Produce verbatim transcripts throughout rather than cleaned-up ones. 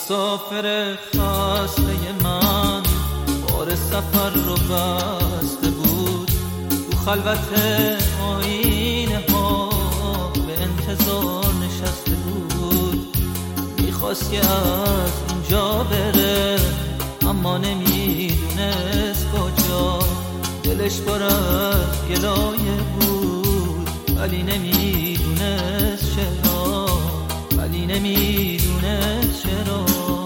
مسافر خسته من بار سفر رو بسته بود، تو خلوت آینه ها به انتظار نشسته بود. میخواست که از اینجا بره اما نمیدونست کجا، دلش پر از گلایه بود ولی نمیدونست چرا، ولی نمیدونست چرا.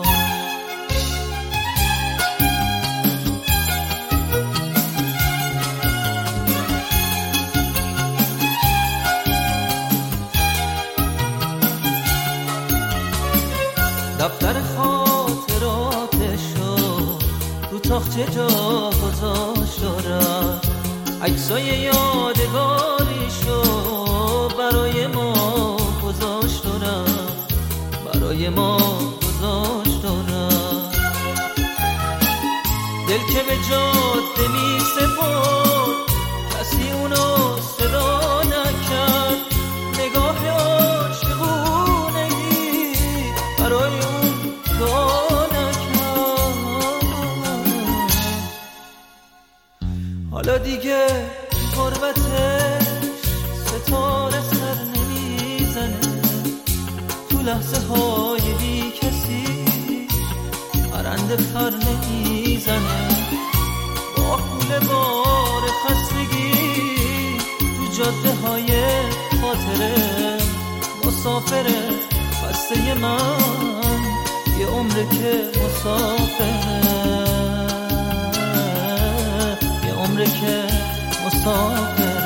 دفتر خاطراتشو رو تاخچه جا گذاشت دارم، عکسای یادگاریشو برای ما گذاشت دارم، برای ما گذاشت دارم. دل که به جاده می سپرد کسی اونو صدا نکرد، نگاه عاشقونه‌ای برای اون دعا نکرد. حالا دیگه غربتش ستاره سر نمیزنه، تو لحظه های بی کسی پرنده پر نمیزنه. با کوله بار خستگی تو جاده های خاطره مسافره خسته من، یه عمره که مسافره، یه عمره که مسافره.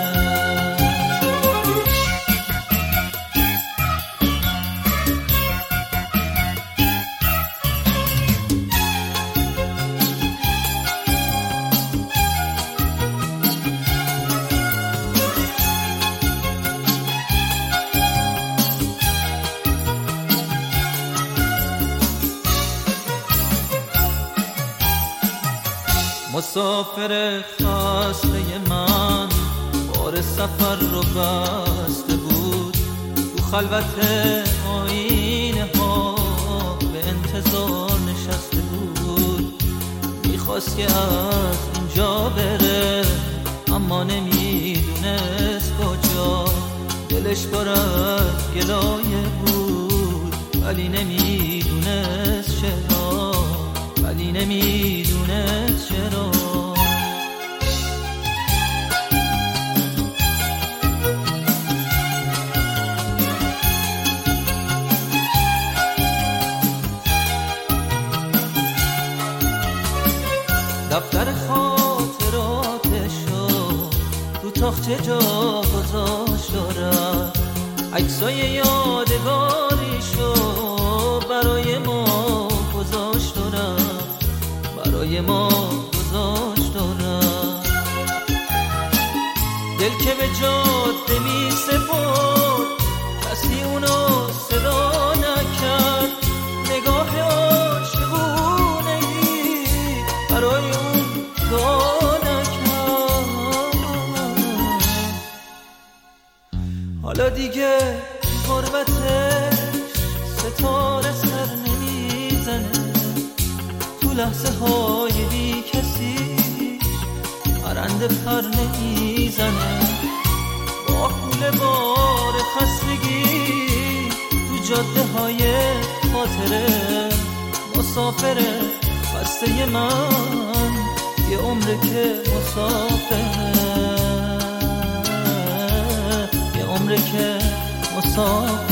مسافر خسته من بار سفر رو بسته بود، تو خلوت آینه ها به انتظار نشسته بود. میخواست که از اینجا بره اما نمیدونست کجا، دلش پر از گلایه بود ولی نمیدونست چرا، ولی نمیدونست چرا. دفتر خاطراتشو رو تاخچه جا گذاشت دارم، عکسای یادگاریشو برای ما گذاشت دارم، برای ما گذاشت دارم. دل که به جاده می سپرد کسی اونو صدا نکرد، نگاه عاشقونه‌ای برای اون دعا نکرد. حالا دیگه غربتش ستاره سر نمیزنه، تو لحظه های بی کسی پرنده پر نمیزنه. با کوله بار خستگی تو جاده های خاطره مسافره خسته من، یه عمره که مسافره، یه عمره که مسافره.